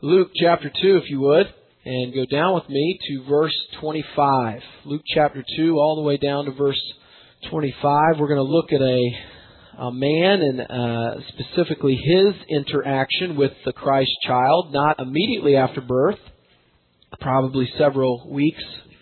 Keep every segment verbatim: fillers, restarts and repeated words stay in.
Luke chapter two, if you would, and go down with me to verse twenty-five. Luke chapter two, all the way down to verse twenty-five. We're going to look at a, a man and uh, specifically his interaction with the Christ child, not immediately after birth, probably several weeks,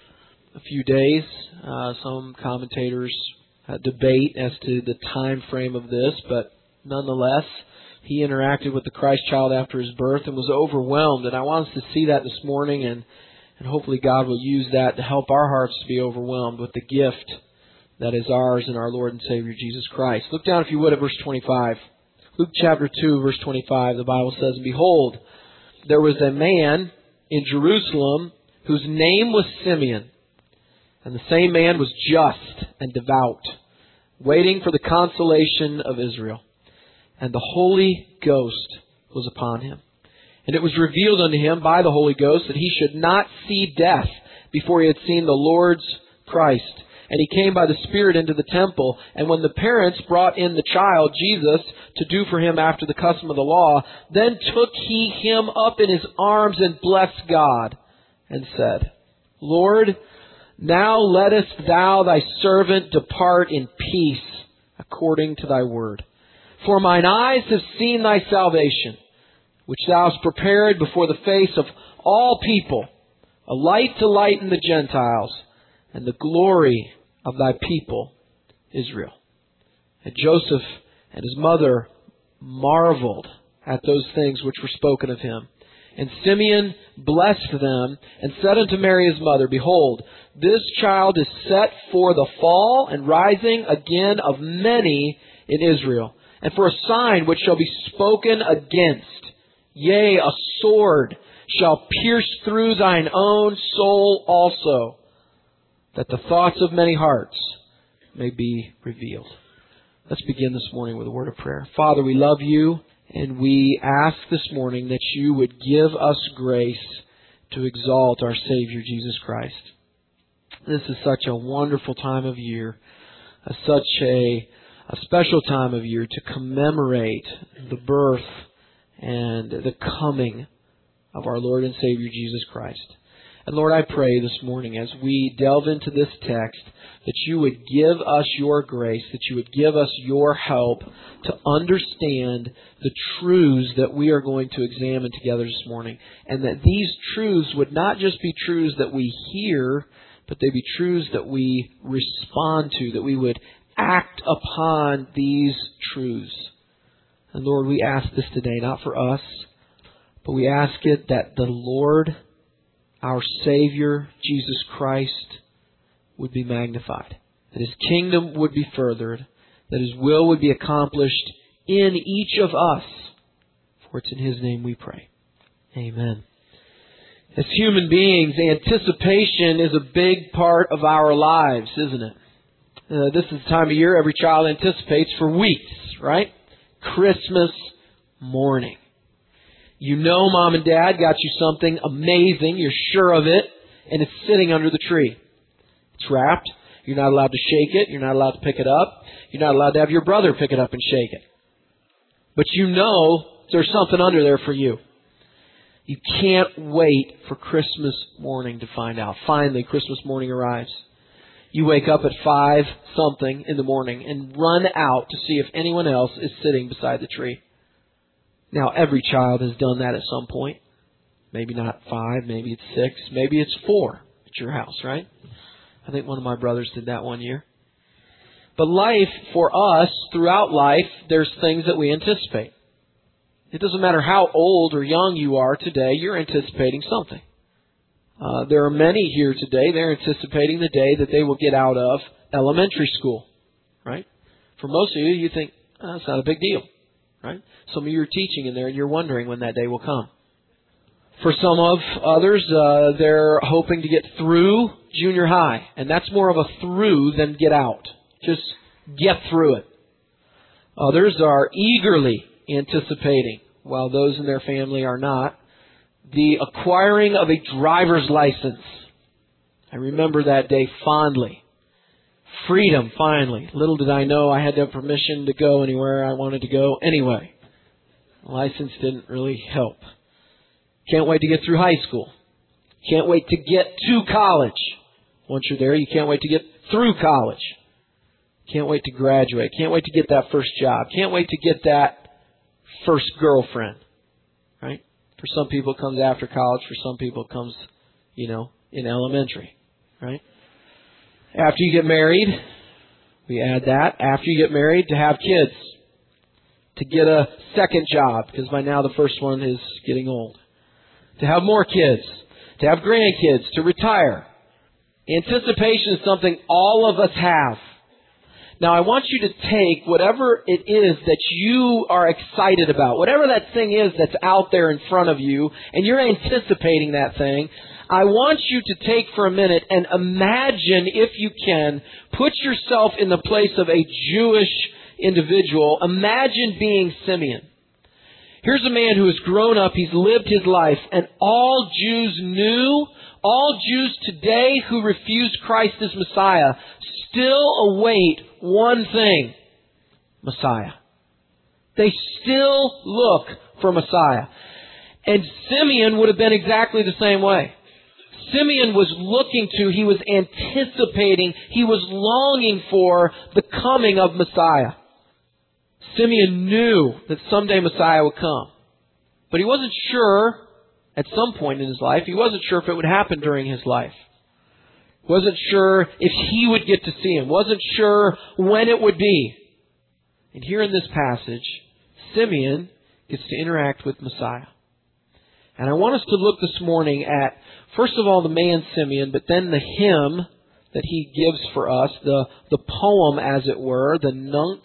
a few days. Uh, some commentators uh, debate as to the time frame of this, but nonetheless, he interacted with the Christ child after his birth and was overwhelmed. And I want us to see that this morning, and, and hopefully God will use that to help our hearts to be overwhelmed with the gift that is ours in our Lord and Savior Jesus Christ. Look down, if you would, at verse twenty-five. Luke chapter two, verse twenty-five, the Bible says, "And behold, there was a man in Jerusalem whose name was Simeon. And the same man was just and devout, waiting for the consolation of Israel. And the Holy Ghost was upon him. And it was revealed unto him by the Holy Ghost that he should not see death before he had seen the Lord's Christ. And he came by the Spirit into the temple. And when the parents brought in the child, Jesus, to do for him after the custom of the law, then took he him up in his arms and blessed God, and said, Lord, now lettest thou thy servant depart in peace according to thy word. For mine eyes have seen thy salvation, which thou hast prepared before the face of all people, a light to lighten the Gentiles, and the glory of thy people, Israel. And Joseph and his mother marveled at those things which were spoken of him. And Simeon blessed them, and said unto Mary his mother, Behold, this child is set for the fall and rising again of many in Israel, and for a sign which shall be spoken against. Yea, a sword shall pierce through thine own soul also, that the thoughts of many hearts may be revealed." Let's begin this morning with a word of prayer. Father, we love you, and we ask this morning that you would give us grace to exalt our Savior, Jesus Christ. This is such a wonderful time of year, uh, such a A special time of year to commemorate the birth and the coming of our Lord and Savior Jesus Christ. And Lord, I pray this morning as we delve into this text that you would give us your grace, that you would give us your help to understand the truths that we are going to examine together this morning. And that these truths would not just be truths that we hear, but they be truths that we respond to, that we would act upon these truths. And Lord, we ask this today, not for us, but we ask it that the Lord, our Savior, Jesus Christ, would be magnified, that His kingdom would be furthered, that His will would be accomplished in each of us. For it's in His name we pray. Amen. As human beings, anticipation is a big part of our lives, isn't it? Uh, this is the time of year every child anticipates for weeks, right? Christmas morning. You know Mom and Dad got you something amazing, you're sure of it, and it's sitting under the tree. It's wrapped. You're not allowed to shake it. You're not allowed to pick it up. You're not allowed to have your brother pick it up and shake it. But you know there's something under there for you. You can't wait for Christmas morning to find out. Finally, Christmas morning arrives. You wake up at five something in the morning and run out to see if anyone else is sitting beside the tree. Now, every child has done that at some point. Maybe not five, maybe it's six, maybe it's four at your house, right? I think one of my brothers did that one year. But life, for us, throughout life, there's things that we anticipate. It doesn't matter how old or young you are today, you're anticipating something. Uh, there are many here today, they're anticipating the day that they will get out of elementary school, right? For most of you, you think, oh, that's not a big deal, right? Some of you are teaching in there and you're wondering when that day will come. For some of others, uh, they're hoping to get through junior high, and that's more of a through than get out. Just get through it. Others are eagerly anticipating, while those in their family are not, the acquiring of a driver's license. I remember that day fondly. Freedom, finally. Little did I know I had to have permission to go anywhere I wanted to go anyway. The license didn't really help. Can't wait to get through high school. Can't wait to get to college. Once you're there, you can't wait to get through college. Can't wait to graduate. Can't wait to get that first job. Can't wait to get that first girlfriend. Right? For some people, it comes after college. For some people, it comes, you know, in elementary. Right? After you get married, we add that. After you get married, to have kids. To get a second job, because by now the first one is getting old. To have more kids. To have grandkids. To retire. Anticipation is something all of us have. Now, I want you to take whatever it is that you are excited about, whatever that thing is that's out there in front of you, and you're anticipating that thing, I want you to take for a minute and imagine, if you can, put yourself in the place of a Jewish individual. Imagine being Simeon. Here's a man who has grown up, he's lived his life, and all Jews knew, all Jews today who refuse Christ as Messiah still await one thing: Messiah. They still look for Messiah. And Simeon would have been exactly the same way. Simeon was looking to, he was anticipating, he was longing for the coming of Messiah. Simeon knew that someday Messiah would come. But he wasn't sure at some point in his life, he wasn't sure if it would happen during his life. Wasn't sure if he would get to see him. Wasn't sure when it would be. And here in this passage, Simeon gets to interact with Messiah. And I want us to look this morning at, first of all, the man Simeon, but then the hymn that he gives for us, the, the poem, as it were, the Nunc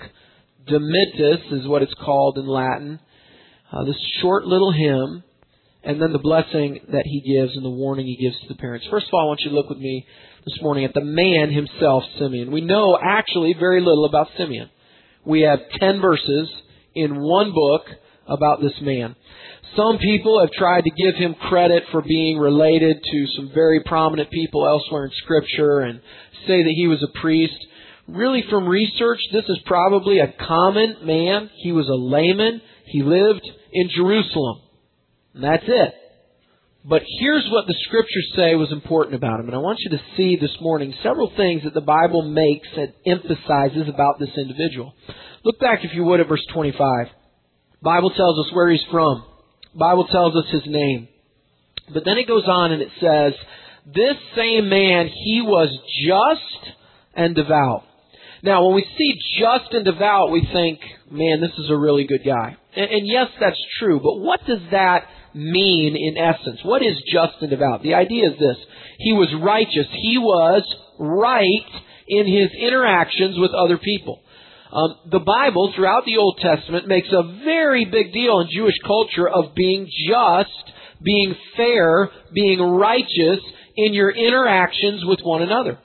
Dimittis is what it's called in Latin. Uh, this short little hymn, and then the blessing that he gives and the warning he gives to the parents. First of all, I want you to look with me this morning at the man himself, Simeon. We know actually very little about Simeon. We have ten verses in one book about this man. Some people have tried to give him credit for being related to some very prominent people elsewhere in Scripture and say that he was a priest. Really, from research, this is probably a common man. He was a layman. He lived in Jerusalem. And that's it. But here's what the Scriptures say was important about him. And I want you to see this morning several things that the Bible makes and emphasizes about this individual. Look back, if you would, at verse twenty-five. The Bible tells us where he's from. The Bible tells us his name. But then it goes on and it says, this same man, he was just and devout. Now, when we see just and devout, we think, man, this is a really good guy. And, and yes, that's true. But what does that mean in essence? What is just and devout? The idea is this. He was righteous. He was right in his interactions with other people. Um, the Bible, throughout the Old Testament, makes a very big deal in Jewish culture of being just, being fair, being righteous in your interactions with one another.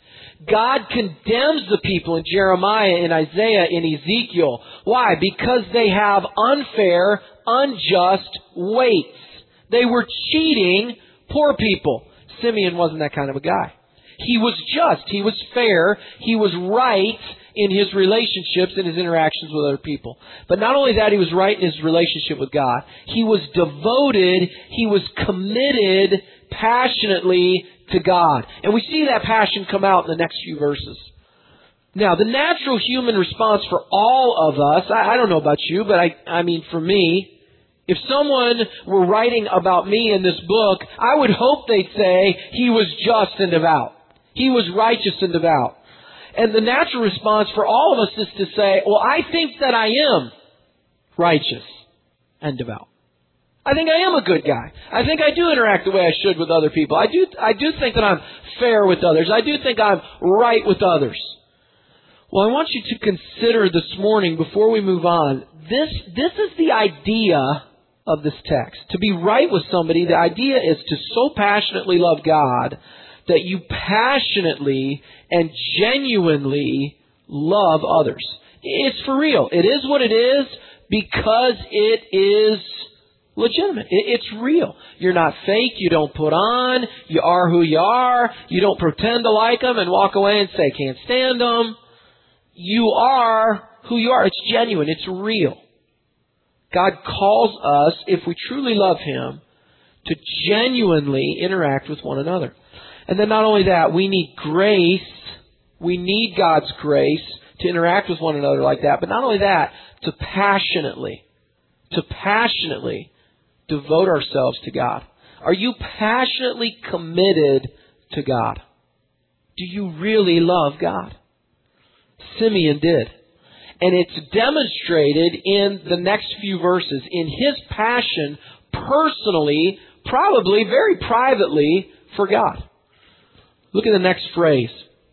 God condemns the people in Jeremiah, in Isaiah, in Ezekiel. Why? Because they have unfair, unjust weights. They were cheating poor people. Simeon wasn't that kind of a guy. He was just. He was fair. He was right in his relationships and his interactions with other people. But not only that, he was right in his relationship with God. He was devoted. He was committed passionately to God. And we see that passion come out in the next few verses. Now, the natural human response for all of us, I, I don't know about you, but I, I mean for me, if someone were writing about me in this book, I would hope they'd say he was just and devout. He was righteous and devout. And the natural response for all of us is to say, well, I think that I am righteous and devout. I think I am a good guy. I think I do interact the way I should with other people. I do, I do think that I'm fair with others. I do think I'm right with others. Well, I want you to consider this morning, before we move on, this, this is the idea of this text. To be right with somebody, the idea is to so passionately love God that you passionately and genuinely love others. It's for real. It is what it is because it is legitimate. It's real. You're not fake. You don't put on. You are who you are. You don't pretend to like them and walk away and say, can't stand them. You are who you are. It's genuine. It's real. God calls us, if we truly love Him, to genuinely interact with one another. And then not only that, we need grace. We need God's grace to interact with one another like that. But not only that, to passionately, to passionately devote ourselves to God. Are you passionately committed to God? Do you really love God? Simeon did. And it's demonstrated in the next few verses. In his passion, personally, probably very privately, for God. Look at the next phrase.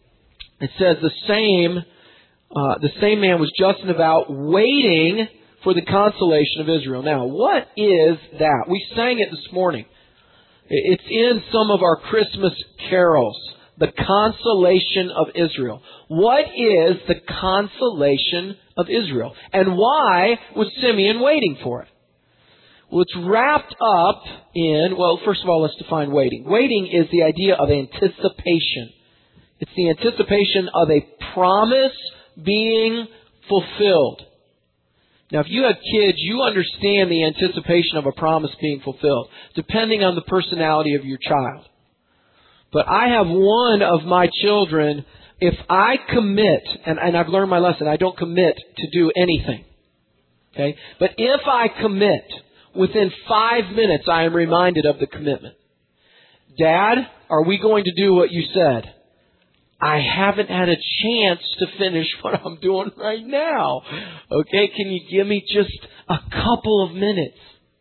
It says, the same, uh, the same man was just and devout, waiting for the consolation of Israel. Now, what is that? We sang it this morning. It's in some of our Christmas carols. The consolation of Israel. What is the consolation of Israel? And why was Simeon waiting for it? Well, it's wrapped up in, well, first of all, let's define waiting. Waiting is the idea of anticipation. It's the anticipation of a promise being fulfilled. Now, if you have kids, you understand the anticipation of a promise being fulfilled, depending on the personality of your child. But I have one of my children, if I commit, and, and I've learned my lesson, I don't commit to do anything. Okay? But if I commit, within five minutes I am reminded of the commitment. Dad, are we going to do what you said? I haven't had a chance to finish what I'm doing right now. Okay, can you give me just a couple of minutes?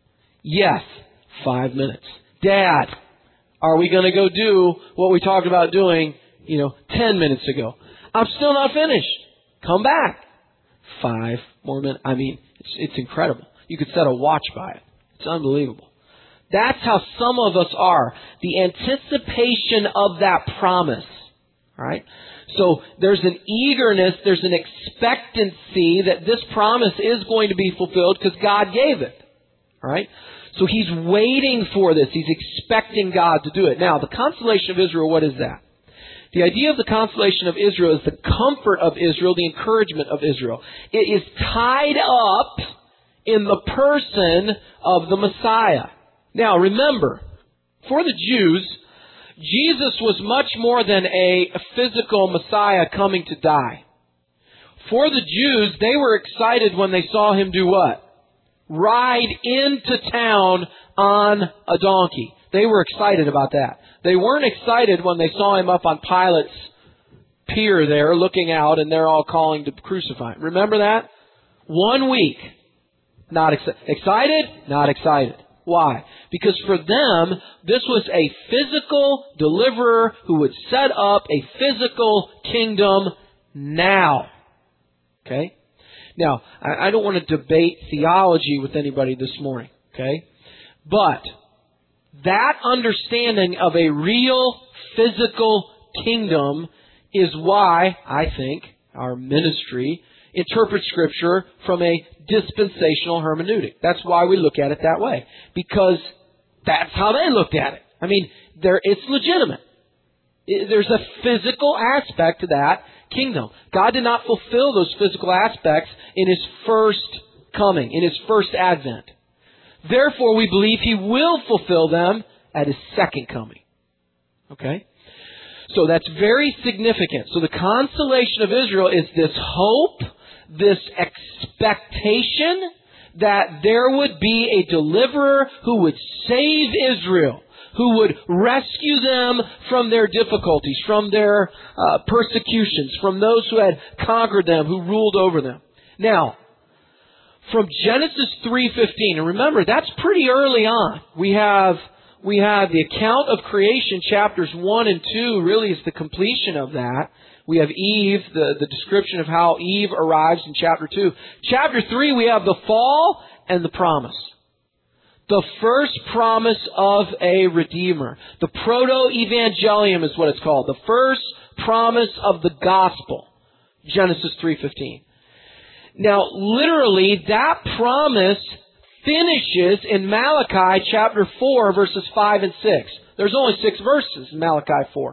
Yes, five minutes. Dad, are we going to go do what we talked about doing, you know, ten minutes ago? I'm still not finished. Come back. Five more minutes. I mean, it's, it's incredible. You could set a watch by it. It's unbelievable. That's how some of us are. The anticipation of that promise. All right? So there's an eagerness, there's an expectancy that this promise is going to be fulfilled because God gave it. All right? So he's waiting for this. He's expecting God to do it. Now, the consolation of Israel, what is that? The idea of the consolation of Israel is the comfort of Israel, the encouragement of Israel. It is tied up in the person of the Messiah. Now, remember, for the Jews, Jesus was much more than a physical Messiah coming to die. For the Jews, they were excited when they saw him do what? Ride into town on a donkey. They were excited about that. They weren't excited when they saw him up on Pilate's pier there looking out and they're all calling to crucify him. Remember that? One week. Not exci- excited? Not excited. Why? Because for them, this was a physical deliverer who would set up a physical kingdom now. Okay? Now, I don't want to debate theology with anybody this morning, okay? But that understanding of a real physical kingdom is why, I think, our ministry interprets Scripture from a dispensational hermeneutic. That's why we look at it that way. Because that's how they looked at it. I mean, there, it's legitimate. There's a physical aspect to that kingdom. God did not fulfill those physical aspects in His first coming, in His first advent. Therefore, we believe He will fulfill them at His second coming. Okay? So that's very significant. So the consolation of Israel is this hope, this expectation that there would be a deliverer who would save Israel, who would rescue them from their difficulties, from their uh, persecutions, from those who had conquered them, who ruled over them. Now, from Genesis three fifteen, and remember, that's pretty early on. We have we have the account of creation, chapters one and two, really is the completion of that. We have Eve, the, the description of how Eve arrives in chapter two. Chapter three, we have the fall and the promise. The first promise of a Redeemer. The proto-evangelium is what it's called. The first promise of the gospel. Genesis three fifteen. Now, literally, that promise finishes in Malachi chapter four, verses five and six. There's only six verses in Malachi four.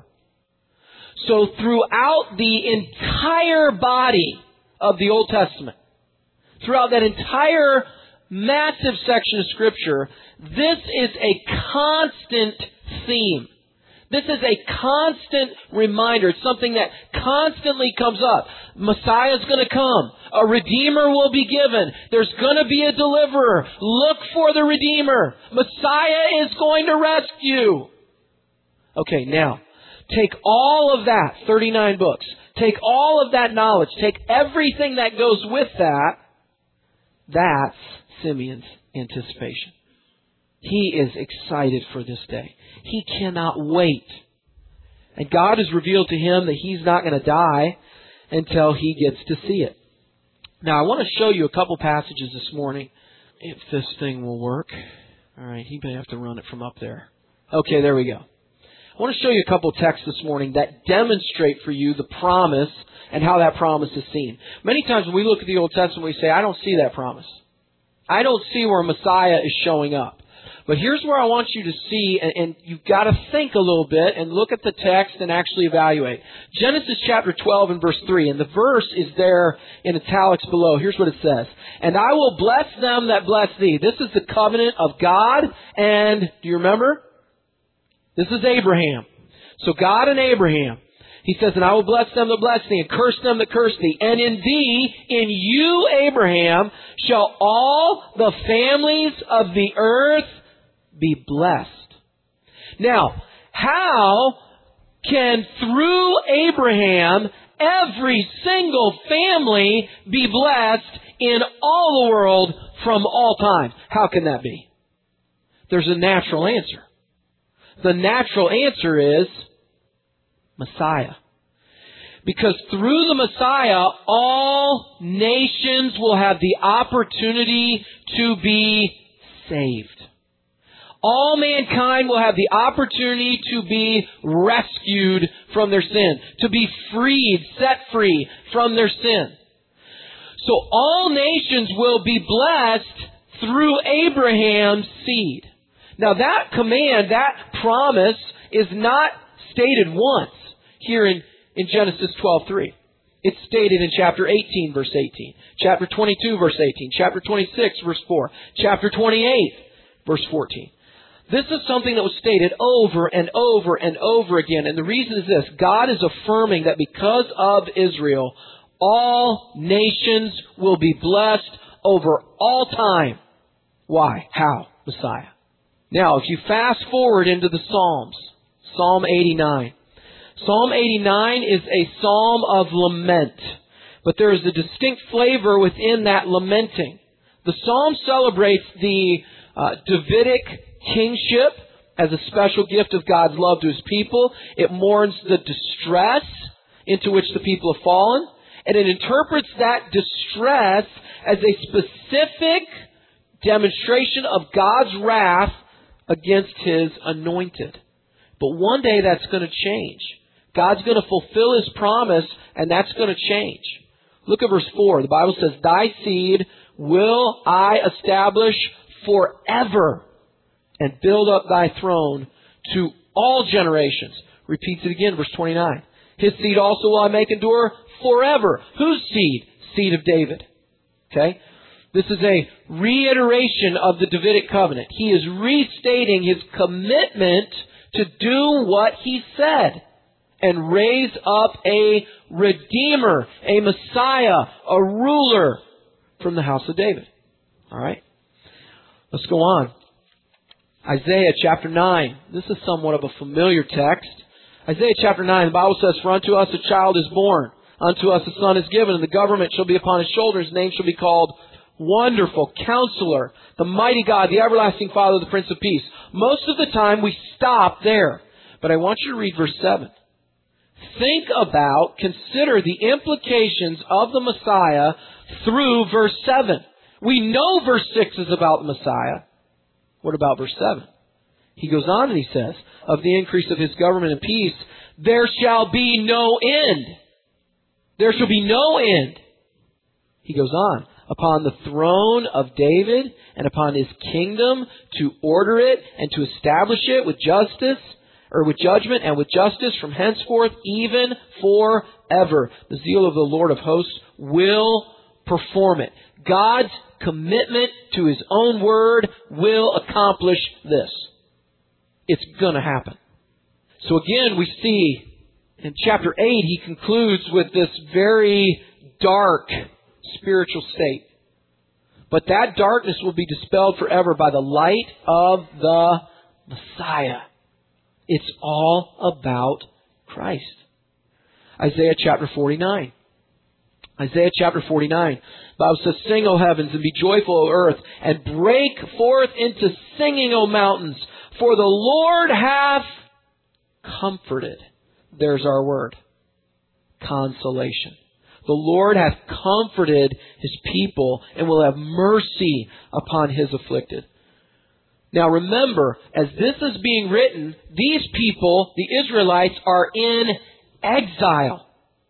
So throughout the entire body of the Old Testament, throughout that entire massive section of Scripture, this is a constant theme. This is a constant reminder. It's something that constantly comes up. Messiah's going to come. A Redeemer will be given. There's going to be a deliverer. Look for the Redeemer. Messiah is going to rescue. Okay, now, take all of that, thirty-nine books. Take all of that knowledge. Take everything that goes with that. That's Simeon's anticipation. He is excited for this day. He cannot wait. And God has revealed to him that he's not going to die until he gets to see it. Now, I want to show you a couple passages this morning, if this thing will work. All right, he may have to run it from up there. Okay, there we go. I want to show you a couple texts this morning that demonstrate for you the promise and how that promise is seen. Many times when we look at the Old Testament, we say, I don't see that promise. I don't see where Messiah is showing up. But here's where I want you to see, and, and you've got to think a little bit and look at the text and actually evaluate. Genesis chapter twelve and verse three, and the verse is there in italics below. Here's what it says. And I will bless them that bless thee. This is the covenant of God and, do you remember? This is Abraham. So God and Abraham. He says, and I will bless them that bless thee, and curse them that curse thee. And in thee, in you, Abraham, shall all the families of the earth be blessed. Now, how can through Abraham every single family be blessed in all the world from all time? How can that be? There's a natural answer. The natural answer is Messiah. Because through the Messiah, all nations will have the opportunity to be saved. All mankind will have the opportunity to be rescued from their sin, to be freed, set free from their sin. So all nations will be blessed through Abraham's seed. Now that command, that promise is not stated once here in, in Genesis twelve three. It's stated in chapter eighteen, verse eighteen, chapter twenty-two, verse eighteen, chapter twenty-six, verse four, chapter twenty-eight, verse fourteen. This is something that was stated over and over and over again. And the reason is this. God is affirming that because of Israel, all nations will be blessed over all time. Why? How? Messiah. Now, if you fast forward into the Psalms, Psalm eighty-nine. Psalm eighty-nine is a psalm of lament. But there is a distinct flavor within that lamenting. The psalm celebrates the uh, Davidic kingship as a special gift of God's love to His people. It mourns the distress into which the people have fallen. And it interprets that distress as a specific demonstration of God's wrath against His anointed. But one day that's going to change. God's going to fulfill His promise, and that's going to change. Look at verse four. The Bible says, Thy seed will I establish forever, and build up Thy throne to all generations. Repeats it again, verse twenty-nine. His seed also will I make endure forever. Whose seed? Seed of David. Okay? This is a reiteration of the Davidic covenant. He is restating his commitment to do what he said and raise up a Redeemer, a Messiah, a ruler from the house of David. All right? Let's go on. Isaiah chapter nine. This is somewhat of a familiar text. Isaiah chapter nine, the Bible says, For unto us a child is born, unto us a son is given, and the government shall be upon his shoulders. His name shall be called Wonderful, Counselor, the Mighty God, the Everlasting Father, the Prince of Peace. Most of the time we stop there. But I want you to read verse seven. Think about, consider the implications of the Messiah through verse seven. We know verse six is about the Messiah. What about verse seven? He goes on and he says, Of the increase of His government and peace, there shall be no end. There shall be no end. He goes on. Upon the throne of David and upon His kingdom, to order it and to establish it with justice, or with judgment and with justice from henceforth, even forever. The zeal of the Lord of hosts will perform it. God's commitment to His own Word will accomplish this. It's going to happen. So again, we see in chapter eight, he concludes with this very dark spiritual state. But that darkness will be dispelled forever by the light of the Messiah. It's all about Christ. Isaiah chapter forty-nine. Isaiah chapter forty-nine. The Bible says, "Sing, O heavens, and be joyful, O earth, and break forth into singing, O mountains, for the Lord hath comforted." There's our word. Consolation. The Lord hath comforted His people and will have mercy upon His afflicted. Now remember, as this is being written, these people, the Israelites, are in exile.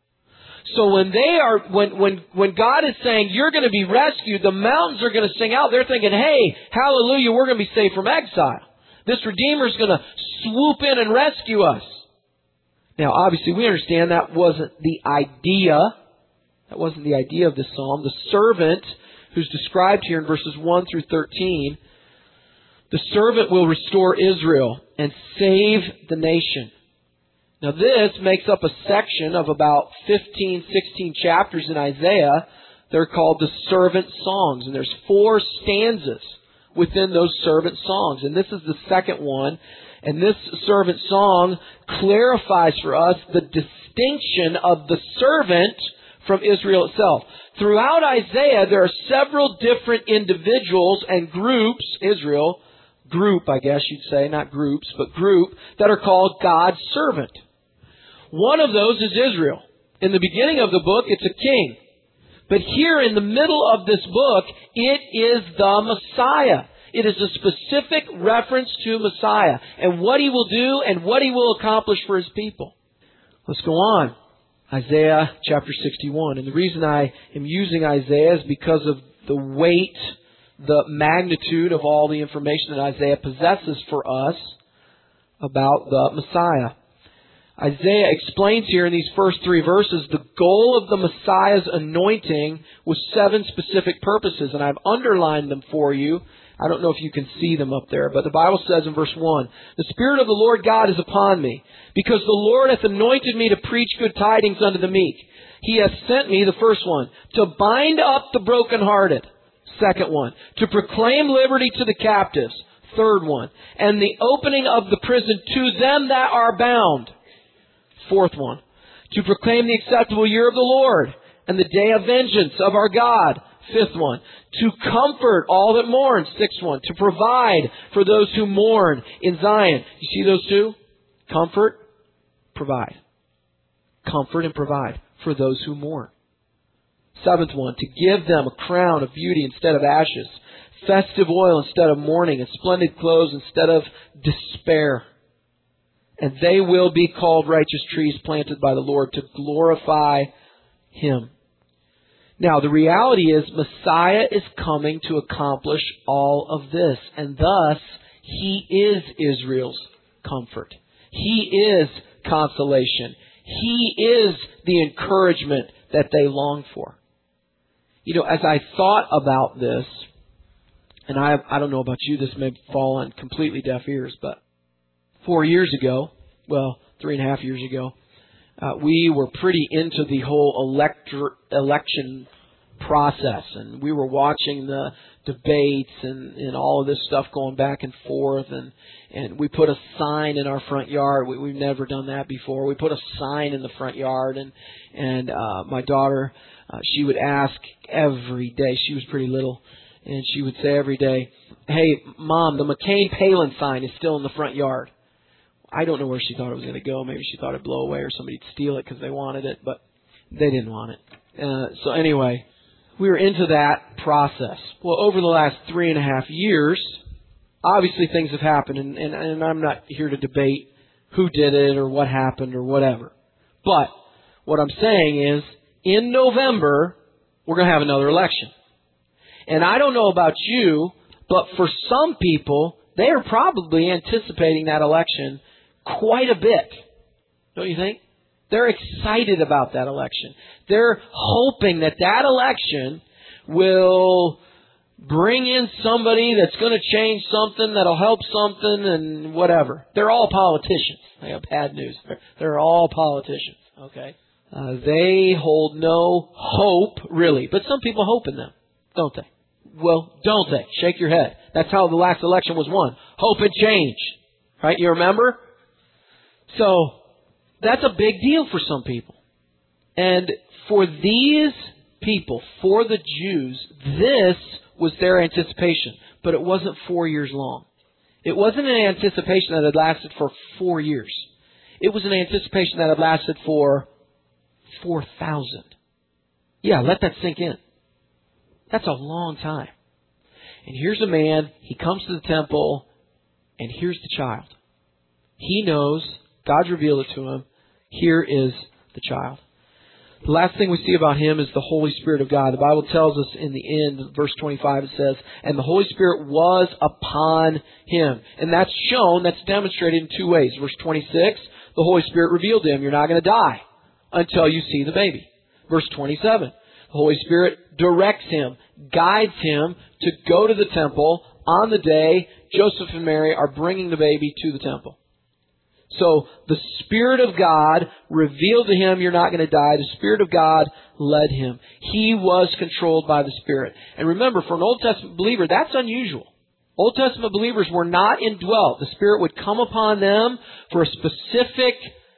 So when they are, when, when, when God is saying, you're going to be rescued, the mountains are going to sing out. They're thinking, hey, hallelujah, we're going to be saved from exile. This Redeemer is going to swoop in and rescue us. Now, obviously, we understand that wasn't the idea. That wasn't the idea of this psalm. The servant, who's described here in verses one through thirteen, the servant will restore Israel and save the nation. Now, this makes up a section of about fifteen, sixteen chapters in Isaiah. They're called the servant songs. And there's four stanzas within those servant songs. And this is the second one. And this servant song clarifies for us the distinction of the servant from Israel itself. Throughout Isaiah, there are several different individuals and groups, Israel, group, I guess you'd say, not groups, but group, that are called God's servant. One of those is Israel. In the beginning of the book, it's a king. But here in the middle of this book, it is the Messiah. It is a specific reference to Messiah and what He will do and what He will accomplish for His people. Let's go on. Isaiah chapter sixty-one. And the reason I am using Isaiah is because of the weight, the magnitude of all the information that Isaiah possesses for us about the Messiah. Isaiah explains here in these first three verses the goal of the Messiah's anointing with seven specific purposes. And I've underlined them for you. I don't know if you can see them up there, but the Bible says in verse one, "The Spirit of the Lord God is upon me, because the Lord hath anointed me to preach good tidings unto the meek. He hath sent me," the first one, "to bind up the brokenhearted." Second one, "to proclaim liberty to the captives." Third one, "and the opening of the prison to them that are bound." Fourth one, "to proclaim the acceptable year of the Lord, and the day of vengeance of our God." Fifth one, "to comfort all that mourn." Sixth one, "to provide for those who mourn in Zion." You see those two? Comfort, provide. Comfort and provide for those who mourn. Seventh one, "to give them a crown of beauty instead of ashes, festive oil instead of mourning, and splendid clothes instead of despair. And they will be called righteous trees planted by the Lord to glorify Him." Now, the reality is Messiah is coming to accomplish all of this. And thus, He is Israel's comfort. He is consolation. He is the encouragement that they long for. You know, as I thought about this, and I, I don't know about you, this may fall on completely deaf ears, but four years ago, well, three and a half years ago, Uh, we were pretty into the whole elector, election process, and we were watching the debates and, and all of this stuff going back and forth, and, and we put a sign in our front yard. We, we've never done that before. We put a sign in the front yard, and and uh, my daughter, uh, she would ask every day. She was pretty little, and she would say every day, "Hey, Mom, the McCain-Palin sign is still in the front yard." I don't know where she thought it was going to go. Maybe she thought it'd blow away or somebody'd steal it because they wanted it, but they didn't want it. Uh, so anyway, we were into that process. Well, over the last three and a half years, obviously things have happened, and, and, and I'm not here to debate who did it or what happened or whatever. But what I'm saying is, in November, we're going to have another election. And I don't know about you, but for some people, they are probably anticipating that election quite a bit. Don't you think? They're excited about that election. They're hoping that that election will bring in somebody that's going to change something, that'll help something, and whatever. They're all politicians. I got bad news. They're, they're all politicians, okay? Uh, they hold no hope, really. But some people hope in them, don't they? Well, don't they? Shake your head. That's how the last election was won. Hope and change. Right? You remember? So, that's a big deal for some people. And for these people, for the Jews, this was their anticipation. But it wasn't four years long. It wasn't an anticipation that had lasted for four years. It was an anticipation that had lasted for four thousand. Yeah, let that sink in. That's a long time. And here's a man, he comes to the temple, and here's the child. He knows, God's revealed it to him, here is the child. The last thing we see about him is the Holy Spirit of God. The Bible tells us in the end, verse twenty-five, it says, and the Holy Spirit was upon him. And that's shown, that's demonstrated in two ways. Verse twenty-six, the Holy Spirit revealed to him, you're not going to die until you see the baby. Verse twenty-seven, the Holy Spirit directs him, guides him to go to the temple on the day Joseph and Mary are bringing the baby to the temple. So the Spirit of God revealed to him, you're not going to die. The Spirit of God led him. He was controlled by the Spirit. And remember, for an Old Testament believer, that's unusual. Old Testament believers were not indwelt. The Spirit would come upon them for a specific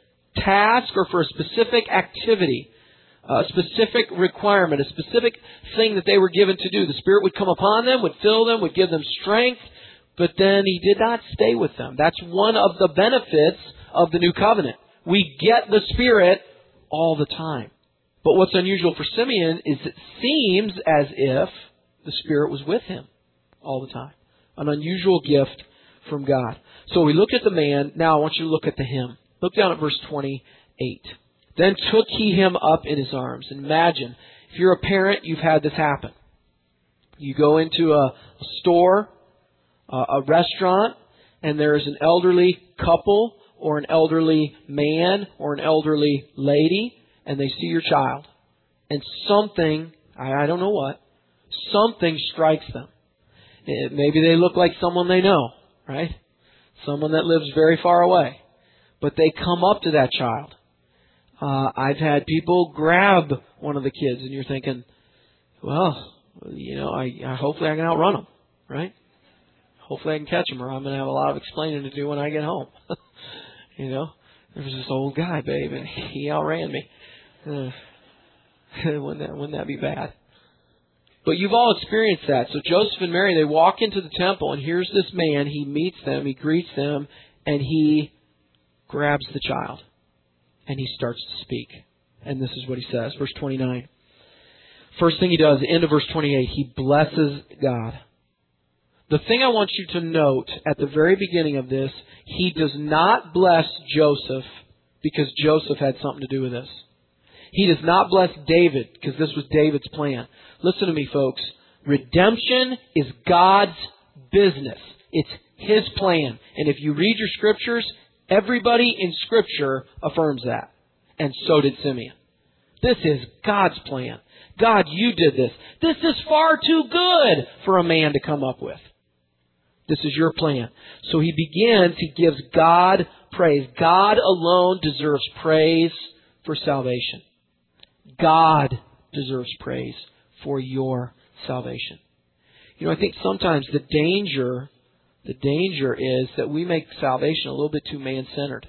task or for a specific activity, a specific requirement, a specific thing that they were given to do. The Spirit would come upon them, would fill them, would give them strength. But then He did not stay with them. That's one of the benefits of the New Covenant. We get the Spirit all the time. But what's unusual for Simeon is it seems as if the Spirit was with him all the time. An unusual gift from God. So we look at the man. Now I want you to look at the him. Look down at verse twenty-eight. Then took he him up in his arms. And imagine, if you're a parent, you've had this happen. You go into a store, a restaurant, and there is an elderly couple or an elderly man or an elderly lady, and they see your child. And something, I don't know what, something strikes them. It, maybe they look like someone they know, right? Someone that lives very far away. But they come up to that child. Uh, I've had people grab one of the kids, and you're thinking, well, you know, I, I hopefully I can outrun them, right? Hopefully I can catch him, or I'm going to have a lot of explaining to do when I get home. You know, there was this old guy, babe, and he outran me. Uh, wouldn't that wouldn't that be bad? But you've all experienced that. So Joseph and Mary, they walk into the temple, and here's this man. He meets them, he greets them, and he grabs the child, and he starts to speak. And this is what he says, verse twenty-nine. First thing he does, the end of verse twenty-eight, he blesses God. The thing I want you to note at the very beginning of this, he does not bless Joseph because Joseph had something to do with this. He does not bless David because this was David's plan. Listen to me, folks. Redemption is God's business. It's His plan. And if you read your scriptures, everybody in Scripture affirms that. And so did Simeon. This is God's plan. God, you did this. This is far too good for a man to come up with. This is your plan. So he begins, he gives God praise. God alone deserves praise for salvation. God deserves praise for your salvation. You know, I think sometimes the danger, the danger is that we make salvation a little bit too man-centered.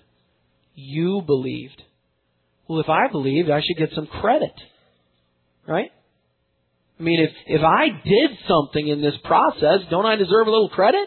You believed. Well, if I believed, I should get some credit. Right? I mean, if, if I did something in this process, don't I deserve a little credit?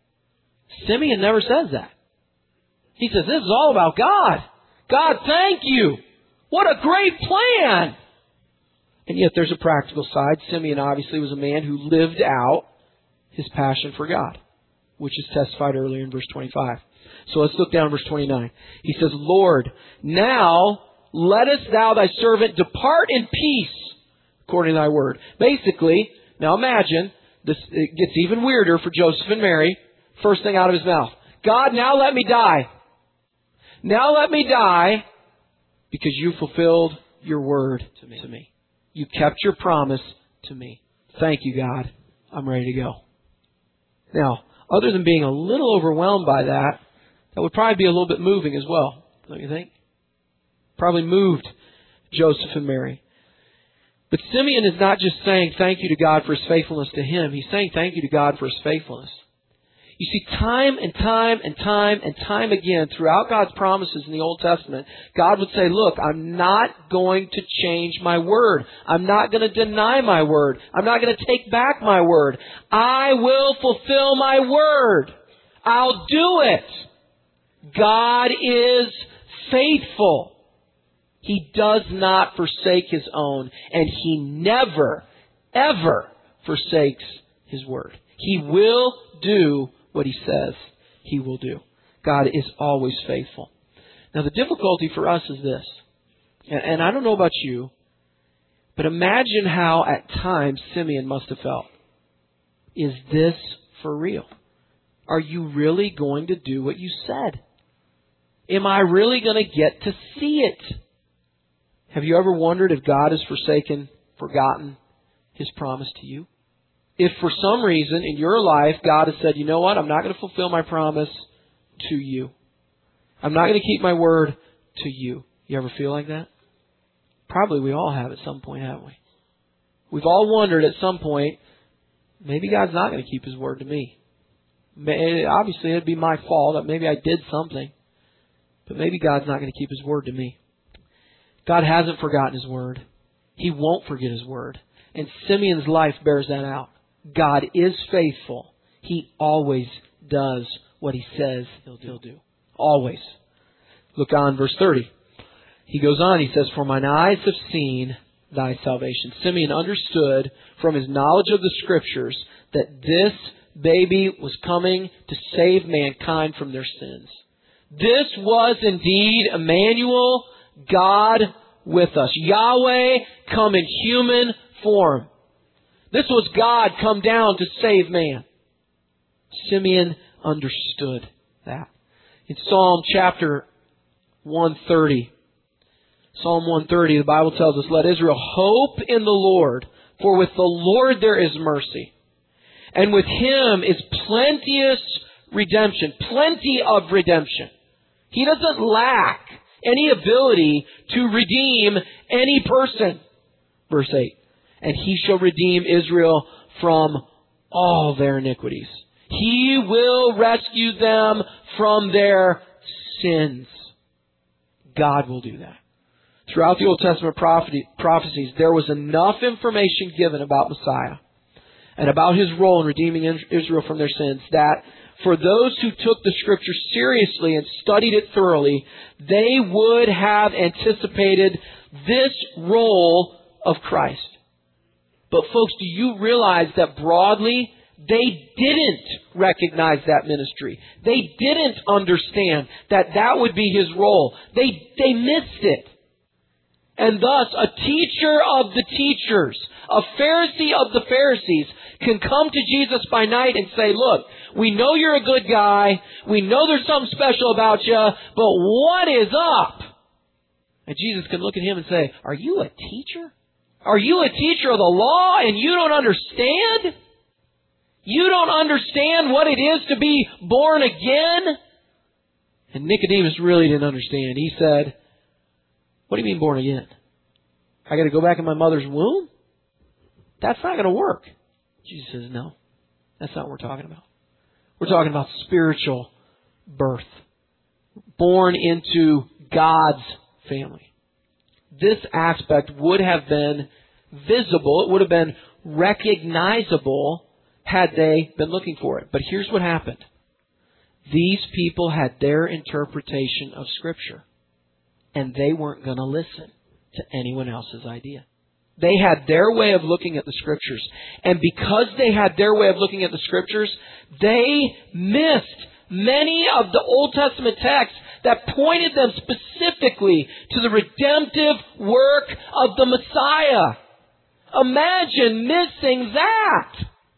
Simeon never says that. He says, this is all about God. God, thank you. What a great plan. And yet there's a practical side. Simeon obviously was a man who lived out his passion for God, which is testified earlier in verse twenty-five. So let's look down at verse twenty-nine. He says, Lord, now lettest thou thy servant depart in peace according to thy word. Basically, now imagine, this it gets even weirder for Joseph and Mary. First thing out of his mouth. God, now let me die. Now let me die because you fulfilled your word to me. To me. You kept your promise to me. Thank you, God. I'm ready to go. Now, other than being a little overwhelmed by that, that would probably be a little bit moving as well, don't you think? Probably moved Joseph and Mary. But Simeon is not just saying thank you to God for His faithfulness to him. He's saying thank you to God for His faithfulness. You see, time and time and time and time again, throughout God's promises in the Old Testament, God would say, look, I'm not going to change my word. I'm not going to deny my word. I'm not going to take back my word. I will fulfill my word. I'll do it. God is faithful. He does not forsake His own, and He never, ever forsakes His word. He will do what He says He will do. God is always faithful. Now the difficulty for us is this, and I don't know about you, but imagine how at times Simeon must have felt. Is this for real? Are you really going to do what you said? Am I really going to get to see it? Have you ever wondered if God has forsaken, forgotten His promise to you? If for some reason in your life God has said, you know what, I'm not going to fulfill my promise to you. I'm not going to keep my word to you. You ever feel like that? Probably we all have at some point, haven't we? We've all wondered at some point, maybe God's not going to keep His word to me. Obviously, it'd be my fault. Maybe I did something. But maybe God's not going to keep His word to me. God hasn't forgotten His word. He won't forget His word. And Simeon's life bears that out. God is faithful. He always does what He says He'll do. He'll do. Always. Look on verse thirty. He goes on, he says, for mine eyes have seen Thy salvation. Simeon understood from his knowledge of the Scriptures that this baby was coming to save mankind from their sins. This was indeed Emmanuel, God with us. Yahweh come in human form. This was God come down to save man. Simeon understood that. In Psalm chapter one thirty, Psalm one thirty, the Bible tells us, let Israel hope in the Lord, for with the Lord there is mercy, and with Him is plenteous redemption, plenty of redemption. He doesn't lack any ability to redeem any person. Verse eight, and He shall redeem Israel from all their iniquities. He will rescue them from their sins. God will do that. Throughout the Old Testament prophecies, there was enough information given about Messiah and about His role in redeeming Israel from their sins that for those who took the Scripture seriously and studied it thoroughly, they would have anticipated this role of Christ. But folks, do you realize that broadly, they didn't recognize that ministry. They didn't understand that that would be His role. They, they missed it. And thus, a teacher of the teachers, a Pharisee of the Pharisees, can come to Jesus by night and say, look, we know you're a good guy. We know there's something special about you, but what is up? And Jesus can look at him and say, are you a teacher? Are you a teacher of the law and you don't understand? You don't understand what it is to be born again? And Nicodemus really didn't understand. He said, what do you mean born again? I got to go back in my mother's womb? That's not going to work. Jesus says, no, that's not what we're talking about. We're talking about spiritual birth. Born into God's family. This aspect would have been visible. It would have been recognizable had they been looking for it. But here's what happened. These people had their interpretation of Scripture. And they weren't going to listen to anyone else's idea. They had their way of looking at the Scriptures. And because they had their way of looking at the Scriptures, they missed many of the Old Testament texts that pointed them specifically to the redemptive work of the Messiah. Imagine missing that.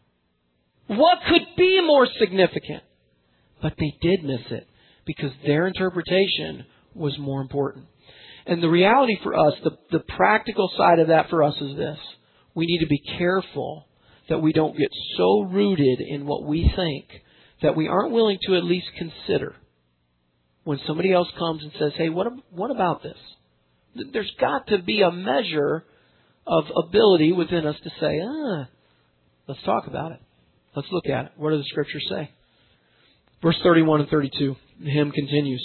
What could be more significant? But they did miss it because their interpretation was more important. And the reality for us, the, the practical side of that for us is this. We need to be careful that we don't get so rooted in what we think that we aren't willing to at least consider when somebody else comes and says, hey, what, what about this? There's got to be a measure of ability within us to say, ah, let's talk about it. Let's look at it. What do the Scriptures say? Verse thirty-one and thirty-two, the hymn continues.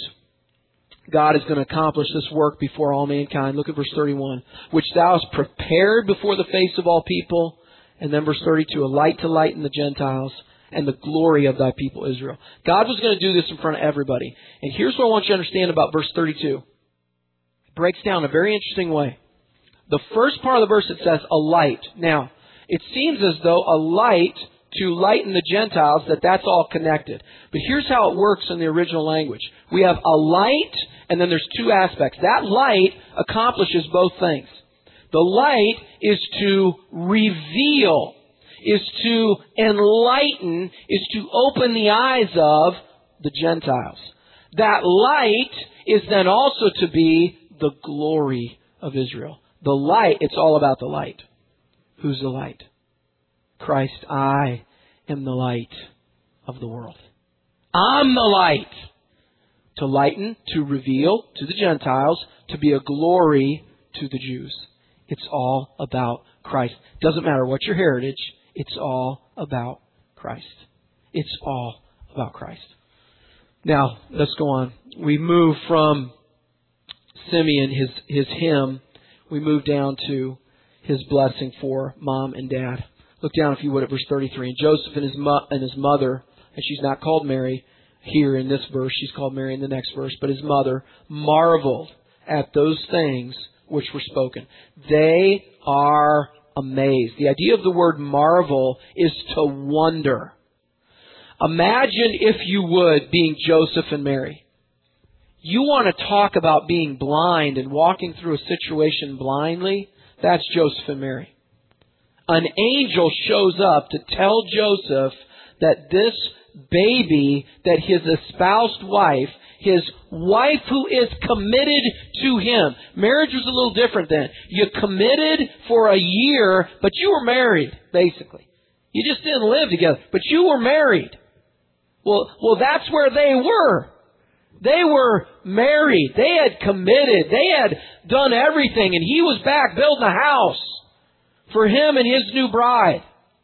God is going to accomplish this work before all mankind. Look at verse thirty-one. Which thou hast prepared before the face of all people. And then verse thirty-two, a light to lighten the Gentiles and the glory of thy people Israel. God was going to do this in front of everybody. And here's what I want you to understand about verse thirty-two. It breaks down in a very interesting way. The first part of the verse, it says, a light. Now, it seems as though a light to lighten the Gentiles, that that's all connected. But here's how it works in the original language. We have a light, and then there's two aspects. That light accomplishes both things. The light is to reveal, is to enlighten, is to open the eyes of the Gentiles. That light is then also to be the glory of Israel. The light, it's all about the light. Who's the light? Christ, I am the light of the world. I'm the light. To lighten, to reveal to the Gentiles, to be a glory to the Jews. It's all about Christ. Doesn't matter what your heritage, it's all about Christ. It's all about Christ. Now, let's go on. We move from Simeon, his, his hymn, we move down to his blessing for mom and dad. Look down, if you would, at verse thirty-three. And Joseph and his, mo- and his mother, and she's not called Mary here in this verse, she's called Mary in the next verse, but his mother marveled at those things which were spoken. They are amazed. The idea of the word marvel is to wonder. Imagine, if you would, being Joseph and Mary. You want to talk about being blind and walking through a situation blindly? That's Joseph and Mary. An angel shows up to tell Joseph that this baby, that his espoused wife, his wife who is committed to him. Marriage was a little different then. You committed for a year, but you were married, basically. You just didn't live together, but you were married. Well, well, that's where they were. They were married. They had committed. They had done everything, and he was back building a house for him and his new bride.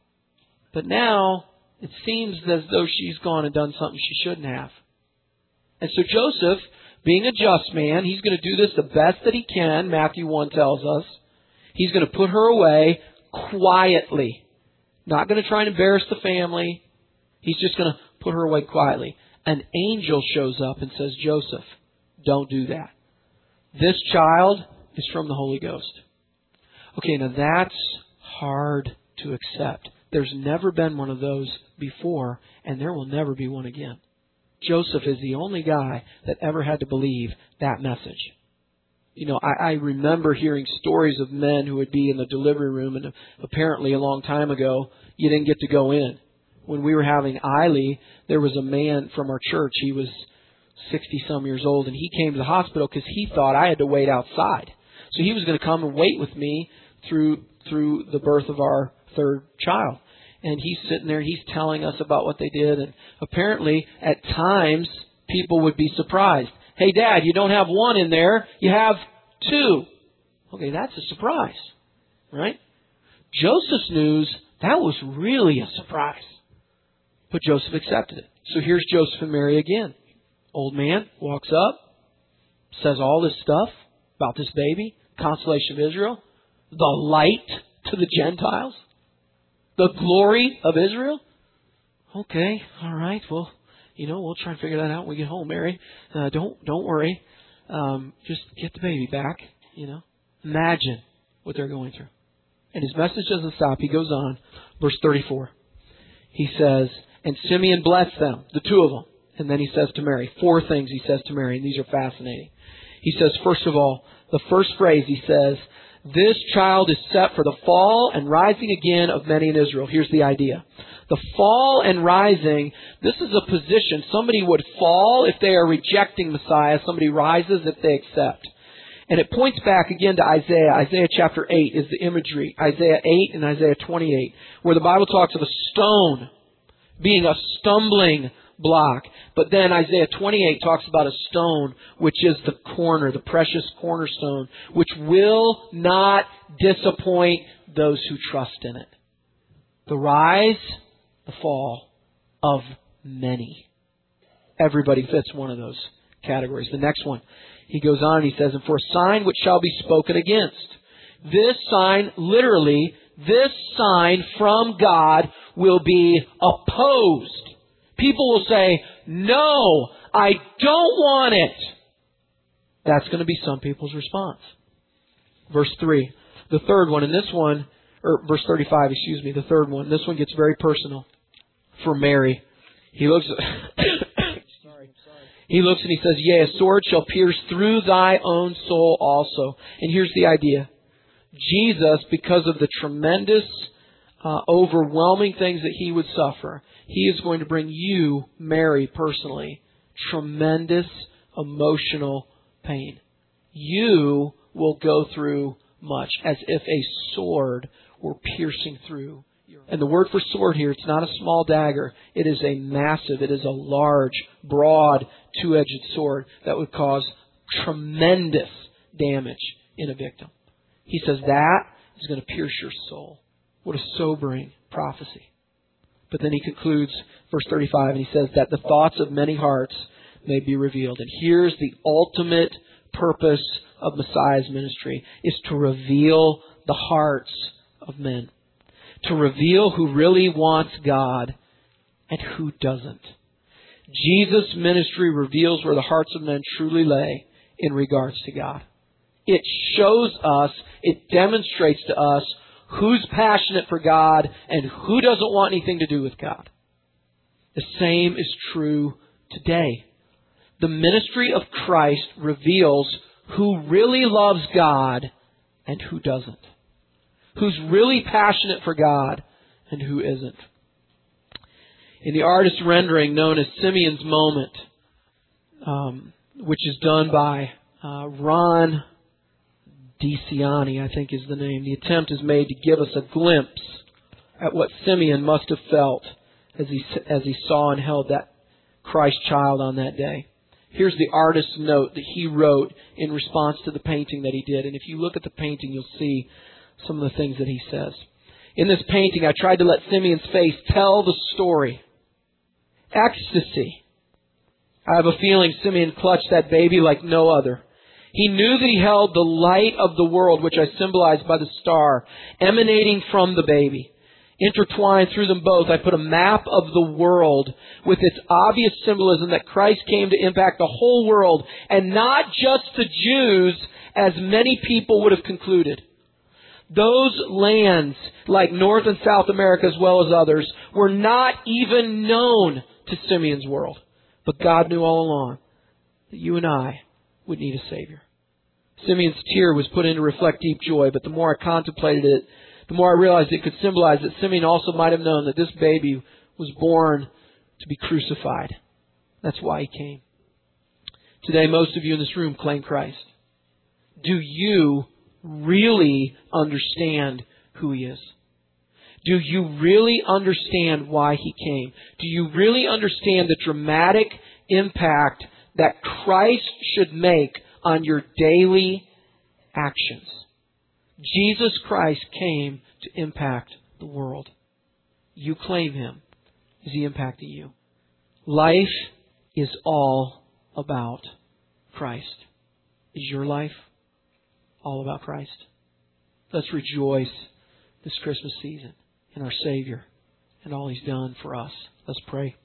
But now, it seems as though she's gone and done something she shouldn't have. And so Joseph, being a just man, he's going to do this the best that he can, Matthew one tells us. He's going to put her away quietly. Not going to try and embarrass the family. He's just going to put her away quietly. An angel shows up and says, Joseph, don't do that. This child is from the Holy Ghost. Okay, now that's hard to accept. There's never been one of those before, and there will never be one again. Joseph is the only guy that ever had to believe that message. You know, I, I remember hearing stories of men who would be in the delivery room, and apparently a long time ago, you didn't get to go in. When we were having Eiley, there was a man from our church. He was sixty-some years old, and he came to the hospital because he thought I had to wait outside. So he was going to come and wait with me through through the birth of our third child. And he's sitting there, he's telling us about what they did. And apparently, at times, people would be surprised. Hey, Dad, you don't have one in there. You have two. Okay, that's a surprise, right? Joseph's news, that was really a surprise. But Joseph accepted it. So here's Joseph and Mary again. Old man walks up, says all this stuff about this baby, consolation of Israel, the light to the Gentiles, the glory of Israel. Okay, all right, well, you know, we'll try and figure that out when we get home, Mary. Uh, don't don't worry. Um, just get the baby back, you know. Imagine what they're going through. And his message doesn't stop. He goes on. Verse thirty-four. He says, and Simeon blessed them, the two of them. And then he says to Mary, four things he says to Mary, and these are fascinating. He says, first of all, the first phrase he says, this child is set for the fall and rising again of many in Israel. Here's the idea. The fall and rising, this is a position. Somebody would fall if they are rejecting Messiah. Somebody rises if they accept. And it points back again to Isaiah. Isaiah chapter eight is the imagery. Isaiah eight and Isaiah twenty-eight, where the Bible talks of a stone being a stumbling block. But then Isaiah twenty-eight talks about a stone, which is the corner, the precious cornerstone, which will not disappoint those who trust in it. The rise, the fall of many. Everybody fits one of those categories. The next one, he goes on and he says, and for a sign which shall be spoken against. This sign, literally, this sign from God will be opposed. People will say, no, I don't want it. That's going to be some people's response. Verse three, the third one, and this one, or verse thirty-five, excuse me, the third one, this one gets very personal for Mary. He looks sorry. He looks and he says, yea, a sword shall pierce through thy own soul also. And here's the idea. Jesus, because of the tremendous, uh, overwhelming things that He would suffer, He is going to bring you, Mary, personally, tremendous emotional pain. You will go through much, as if a sword were piercing through. And the word for sword here, it's not a small dagger. It is a massive, it is a large, broad, two-edged sword that would cause tremendous damage in a victim. He says that is going to pierce your soul. What a sobering prophecy. But then he concludes verse thirty-five and he says that the thoughts of many hearts may be revealed. And here's the ultimate purpose of Messiah's ministry, is to reveal the hearts of men. To reveal who really wants God and who doesn't. Jesus' ministry reveals where the hearts of men truly lay in regards to God. It shows us, it demonstrates to us who's passionate for God and who doesn't want anything to do with God. The same is true today. The ministry of Christ reveals who really loves God and who doesn't. Who's really passionate for God and who isn't. In the artist's rendering known as Simeon's Moment, um, which is done by uh, Ron DeCiani, I think is the name. The attempt is made to give us a glimpse at what Simeon must have felt as he as he saw and held that Christ child on that day. Here's the artist's note that he wrote in response to the painting that he did. And if you look at the painting, you'll see some of the things that he says. In this painting, I tried to let Simeon's face tell the story. Ecstasy. I have a feeling Simeon clutched that baby like no other. He knew that he held the light of the world, which I symbolized by the star, emanating from the baby. Intertwined through them both, I put a map of the world with its obvious symbolism that Christ came to impact the whole world and not just the Jews, as many people would have concluded. Those lands, like North and South America as well as others, were not even known to Simeon's world. But God knew all along that you and I would need a Savior. Simeon's tear was put in to reflect deep joy, but the more I contemplated it, the more I realized it could symbolize that Simeon also might have known that this baby was born to be crucified. That's why he came. Today, most of you in this room claim Christ. Do you really understand who He is? Do you really understand why He came? Do you really understand the dramatic impact that Christ should make on your daily actions? Jesus Christ came to impact the world. You claim Him. Is He impacting you? Life is all about Christ. Is your life all about Christ? Let's rejoice this Christmas season in our Savior and all He's done for us. Let's pray.